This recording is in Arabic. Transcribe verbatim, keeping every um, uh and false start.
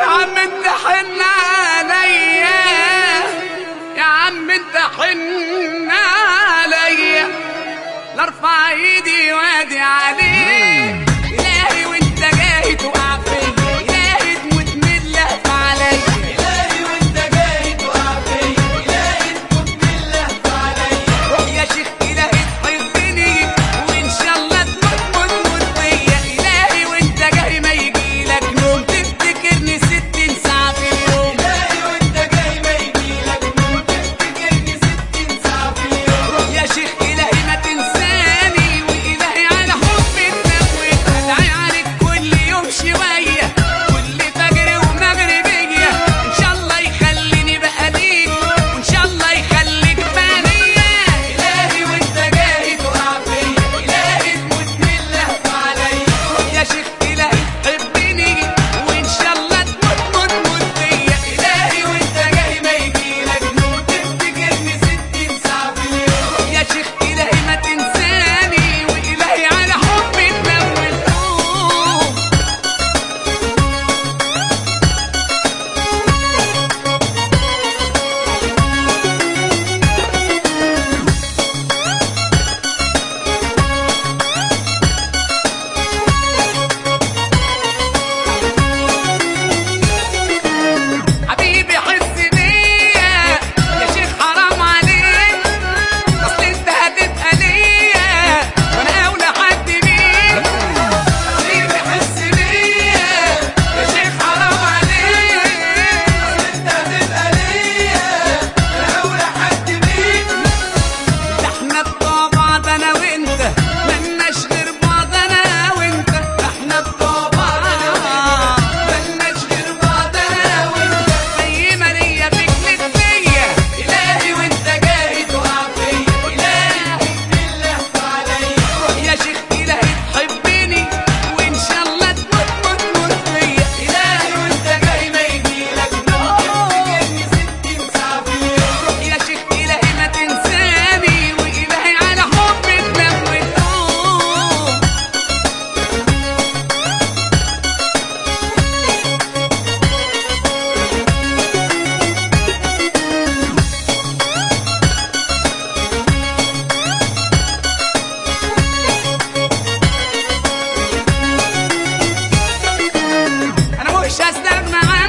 يا عم انت حن عليا، يا عم انت حن عليا، لا ارفع ايدي وادي عليك الهي وانت جاي تقع فيا، الهي تموت من اللهف عليا، إلهي وانت جاي تقع فيا، إلهي تموت من اللهف عليا. روح يا شيخ الهي تحبني وان شاء الله تموت موت موت فيا، الهي وانت جاي ما يجيلك نوم تفتكرني ستين ساعة في اليوم، إلهي وانت جاي ما يجيلك نوم تفتكرني ستين ساعة في اليوم. روح يا شيخ الهي ما تنساني والهي على حبي تنوي، ادعي عليك كل يوم شوية كل فجر ومغربية، ان شاء الله يخليني بقى ليك وان شاء الله يخليك بانية. إلهي وانت جاي تقع فيا، إلهي تموت من اللهف عليا. روح يا شيخ الهي تحبني وان شاء الله تموت موت موت فيا، إلهي وانت جاي ما يجيلك نوم تفتكرني ستين ساعة في اليوم. يا شيخ الهي ما تنساني والهي على حبي تنوي القلوب. حبيبي حس بيا يا شيخ حرام عليك، اصل انت هتبقى ليا وانا اولى حد بيك. حبيبي حس بيا يا شيخ حرام عليك، أصل انت هتبقى ليا أنا أولى حد بيك. ده احنا بتوع بعض انا وانت ملناش غير بعض انا وانت، ده احنا بتوع بعض انا وانت ملناش غير بعض أنا وانت. زي ما ليا فيك ليك فيا، إلهي وانت جاي تقع فيا، إلهي تموت من اللهف عليا. روح يا شيخ الهي تحبني وان شاء الله تموت موت موت فيا، إلهي وانت جاي ما يجيلك نوم تفتكرني ستين ساعة في اليوم. روح يا شيخ الهي ما تنساني والهي على حبي تنوي القلوب. انا مش هستغنى عنك